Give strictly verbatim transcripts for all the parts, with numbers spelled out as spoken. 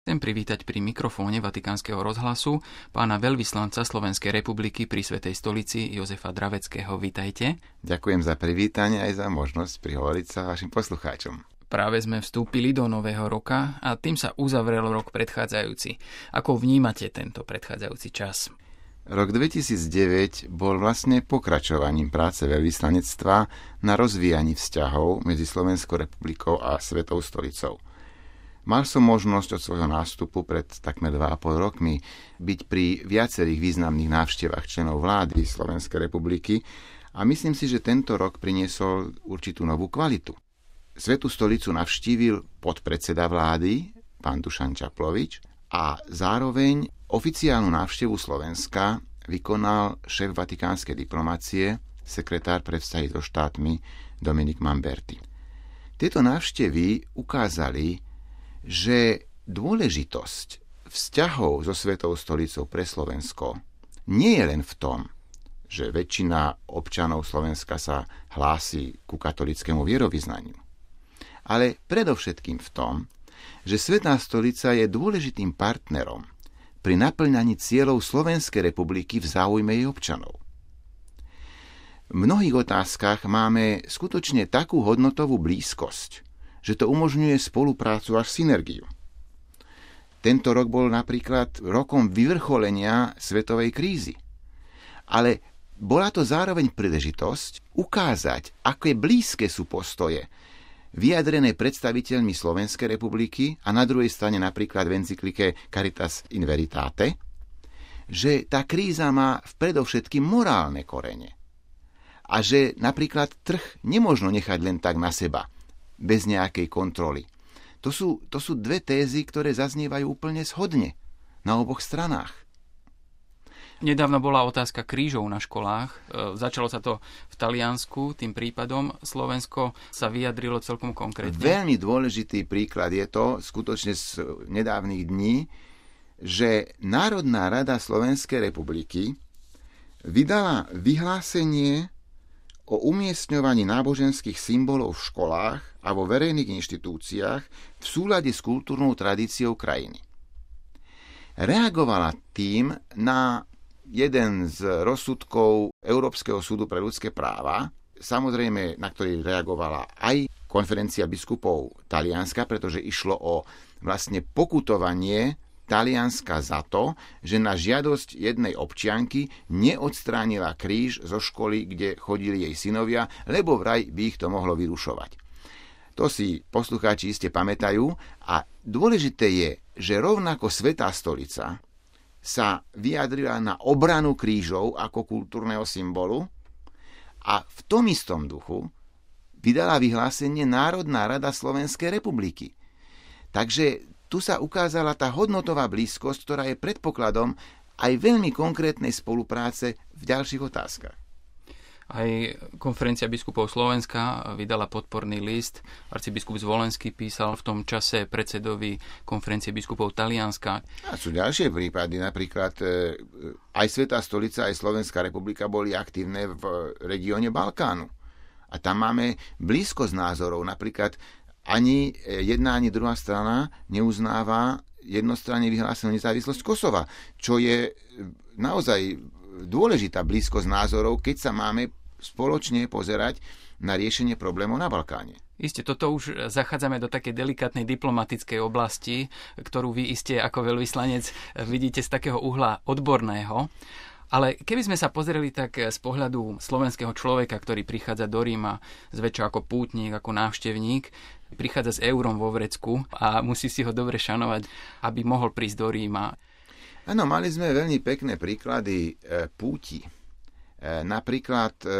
Chcem privítať pri mikrofóne Vatikánskeho rozhlasu pána veľvyslanca Slovenskej republiky pri Svätej stolici Jozefa Draveckého. Vítajte. Ďakujem za privítanie aj za možnosť prihovoriť sa vašim poslucháčom. Práve sme vstúpili do nového roka a tým sa uzavrel rok predchádzajúci. Ako vnímate tento predchádzajúci čas? Rok dvetisícdeväť bol vlastne pokračovaním práce veľvyslanectva na rozvíjaní vzťahov medzi Slovenskou republikou a Svätou stolicou. Mal som možnosť od svojho nástupu pred takmer dva a pol rokmi byť pri viacerých významných návštevách členov vlády Slovenskej republiky a myslím si, že tento rok priniesol určitú novú kvalitu. Svätú stolicu navštívil podpredseda vlády, pán Dušan Čaplovič, a zároveň oficiálnu návštevu Slovenska vykonal šéf vatikánskej diplomacie, sekretár pre vzťahy so štátmi Dominik Mamberti. Tieto návštevy ukázali, že dôležitosť vzťahov so Svätou stolicou pre Slovensko nie je len v tom, že väčšina občanov Slovenska sa hlási ku katolickému vierovyznaniu, ale predovšetkým v tom, že Svätá stolica je dôležitým partnerom pri naplňaní cieľov Slovenskej republiky v záujme jej občanov. V mnohých otázkach máme skutočne takú hodnotovú blízkosť, že to umožňuje spoluprácu až synergiu. Tento rok bol napríklad rokom vyvrcholenia svetovej krízy. Ale bola to zároveň príležitosť ukázať, aké blízke sú postoje vyjadrené predstaviteľmi Slovenskej republiky a na druhej strane napríklad v encyklike Caritas in Veritate, že tá kríza má predovšetkým morálne korene. A že napríklad trh nemožno nechať len tak na seba, bez nejakej kontroly. To sú, to sú dve tézy, ktoré zaznievajú úplne shodne na oboch stranách. Nedávno bola otázka krížov na školách. E, začalo sa to v Taliansku tým prípadom. Slovensko sa vyjadrilo celkom konkrétne. Veľmi dôležitý príklad je to skutočne z nedávnych dní, že Národná rada Slovenskej republiky vydala vyhlásenie o umiestňovaní náboženských symbolov v školách a vo verejných inštitúciách v súlade s kultúrnou tradíciou krajiny. Reagovala tým na jeden z rozsudkov Európskeho súdu pre ľudské práva, samozrejme, na ktorý reagovala aj konferencia biskupov Talianska, pretože išlo o vlastne pokutovanie Talianska za to, že na žiadosť jednej občianky neodstránila kríž zo školy, kde chodili jej synovia, lebo vraj by ich to mohlo vyrušovať. To si poslucháči iste pamätajú a dôležité je, že rovnako Svätá stolica sa vyjadrila na obranu krížov ako kultúrneho symbolu a v tom istom duchu vydala vyhlásenie Národná rada Slovenskej republiky. Takže tu sa ukázala tá hodnotová blízkosť, ktorá je predpokladom aj veľmi konkrétnej spolupráce v ďalších otázkach. Aj konferencia biskupov Slovenska vydala podporný list. Arcibiskup Zvolenský písal v tom čase predsedovi konferencie biskupov Talianska. A sú ďalšie prípady, napríklad aj Svätá stolica, aj Slovenská republika boli aktívne v regióne Balkánu. A tam máme blízkosť názorov, napríklad ani jedna, ani druhá strana neuznáva jednostranne vyhlásenú nezávislosť Kosova, čo je naozaj dôležitá blízkosť názorov, keď sa máme spoločne pozerať na riešenie problémov na Balkáne. Isté, toto už zachádzame do takej delikátnej diplomatickej oblasti, ktorú vy iste ako veľvyslanec vidíte z takého uhla odborného. Ale keby sme sa pozreli tak z pohľadu slovenského človeka, ktorý prichádza do Ríma zväčša ako pútnik, ako návštevník, prichádza s eurom vo vrecku a musí si ho dobre šanovať, aby mohol prísť do Ríma. Áno, mali sme veľmi pekné príklady e, púti. E, napríklad e,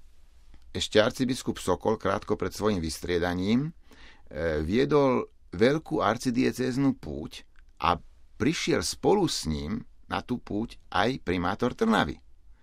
ešte arcibiskup Sokol krátko pred svojim vystriedaním e, viedol veľkú arcidiecéznu púť a prišiel spolu s ním na tú púť aj primátor Trnavy.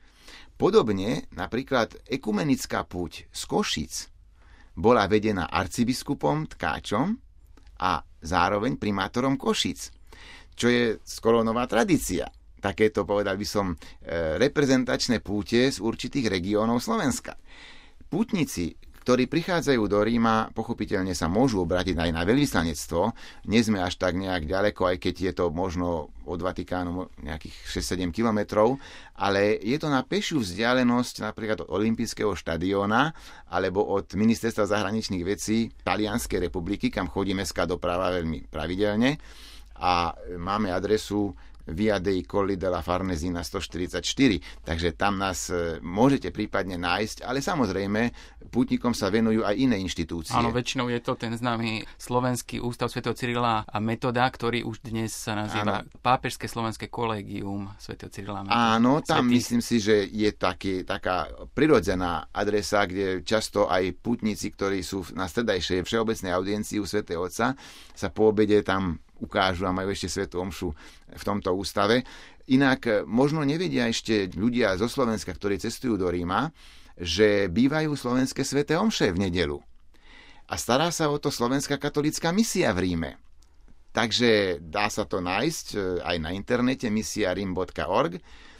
Podobne napríklad ekumenická púť z Košíc bola vedená arcibiskupom Tkáčom a zároveň primátorom Košíc, čo je skoro nová tradícia. Takéto, povedal by som, reprezentačné púte z určitých regiónov Slovenska. Pútnici, ktorí prichádzajú do Ríma, pochopiteľne sa môžu obrátiť aj na veľvyslanectvo. Nie sme až tak nejak ďaleko, aj keď je to možno od Vatikánu nejakých šesť sedem kilometrov, ale je to na pešiu vzdialenosť napríklad od Olympijského štadióna alebo od Ministerstva zahraničných vecí Talianskej republiky, kam chodí mestská doprava veľmi pravidelne. A máme adresu Via dei Colli della Farnesina stoštyridsaťštyri, takže tam nás môžete prípadne nájsť, ale samozrejme pútnikom sa venujú aj iné inštitúcie. Áno, väčšinou je to ten známy Slovenský ústav svätého Cyrila a Metoda, ktorý už dnes sa nazýva Áno. Pápežské slovenské kolégium svätého Cyrila a Metoda. Áno, tam Svetý... myslím si, že je taký, taká prirodzená adresa, kde často aj pútnici, ktorí sú na stredajšej všeobecnej audiencii u svätého Otca, sa po obede tam ukážu a majú ešte svätú omšu v tomto ústave. Inak možno nevedia ešte ľudia zo Slovenska, ktorí cestujú do Ríma, že bývajú slovenské sväté omše v nedeľu. A stará sa o to Slovenská katolícka misia v Ríme. Takže dá sa to nájsť aj na internete misia rim bodka org,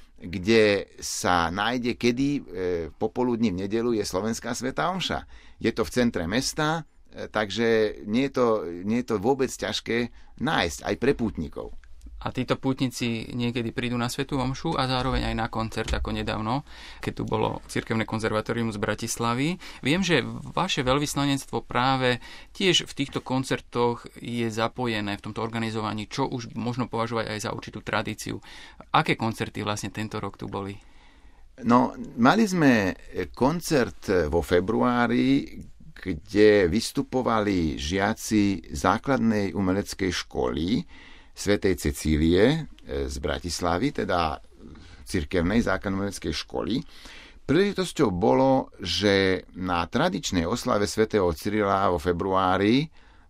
kde sa nájde, kedy popoludní v nedeľu je slovenská svätá omša. Je to v centre mesta, takže nie je to, nie je to vôbec ťažké nájsť aj pre pútnikov. A títo pútnici niekedy prídu na svätú omšu a zároveň aj na koncert, ako nedávno, keď tu bolo Cirkevné konzervatórium z Bratislavy. Viem, že vaše veľvyslanectvo práve tiež v týchto koncertoch je zapojené v tomto organizovaní, čo už možno považovať aj za určitú tradíciu. Aké koncerty vlastne tento rok tu boli? No, mali sme koncert vo februári, kde vystupovali žiaci základnej umeleckej školy svätej Cecílie z Bratislavy, teda cirkevnej základnej umeleckej školy. Príležitosťou bolo, že na tradičnej oslave svätého Cyrila vo februári e,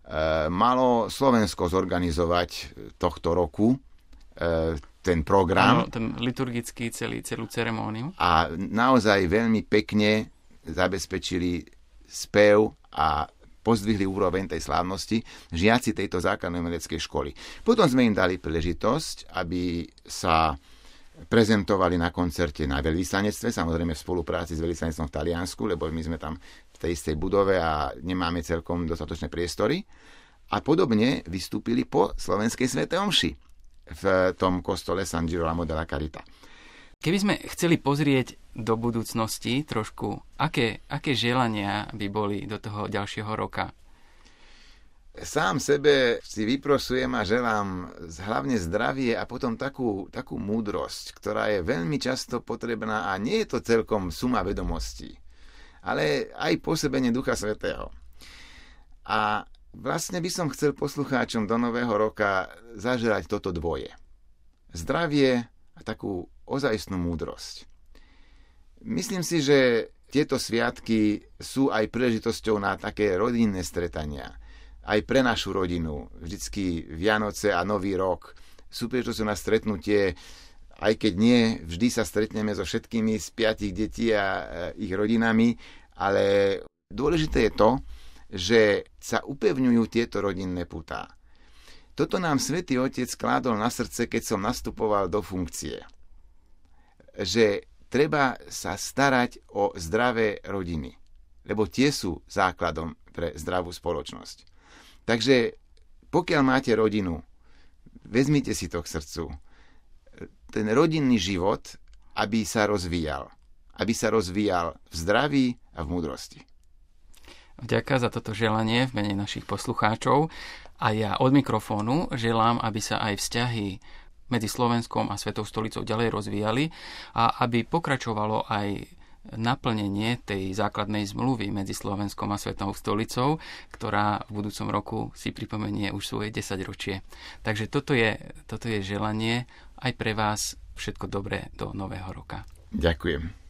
malo Slovensko zorganizovať tohto roku e, ten program. Áno, ten liturgický celý, celú ceremóniu. A naozaj veľmi pekne zabezpečili spev a pozdvihli úroveň tej slávnosti žiaci tejto základnej umeleckej školy. Potom sme im dali príležitosť, aby sa prezentovali na koncerte na veľvyslanectve, samozrejme v spolupráci s veľvyslanectvom v Taliansku, lebo my sme tam v tej istej budove a nemáme celkom dostatočné priestory. A podobne vystúpili po slovenskej svätej omši v tom kostole San Girolamo della Carità. Keby sme chceli pozrieť do budúcnosti trošku, aké, aké želania by boli do toho ďalšieho roka? Sám sebe si vyprosujem a želám hlavne zdravie a potom takú, takú múdrosť, ktorá je veľmi často potrebná a nie je to celkom suma vedomostí, ale aj pôsobenie Ducha Svätého. A vlastne by som chcel poslucháčom do nového roka zaželať toto dvoje. Zdravie a takú ozajstnú múdrosť. Myslím si, že tieto sviatky sú aj príležitosťou na také rodinné stretania. Aj pre našu rodinu. Vždycky Vianoce a Nový rok sú príležitosťou na stretnutie, aj keď nie vždy sa stretneme so všetkými z piatich detí a ich rodinami, ale dôležité je to, že sa upevňujú tieto rodinné putá. Toto nám Svätý Otec kládol na srdce, keď som nastupoval do funkcie. Že treba sa starať o zdravé rodiny, lebo tie sú základom pre zdravú spoločnosť. Takže pokiaľ máte rodinu, vezmite si to k srdcu. Ten rodinný život, aby sa rozvíjal. Aby sa rozvíjal v zdraví a v múdrosti. Vďaka za toto želanie v mene našich poslucháčov. A ja od mikrofónu želám, aby sa aj vzťahy medzi Slovenskom a Svetou stolicou ďalej rozvíjali a aby pokračovalo aj naplnenie tej základnej zmluvy medzi Slovenskom a Svetou stolicou, ktorá v budúcom roku si pripomenie už svoje desaťročie. Takže toto je, toto je želanie aj pre vás. Všetko dobré do nového roka. Ďakujem.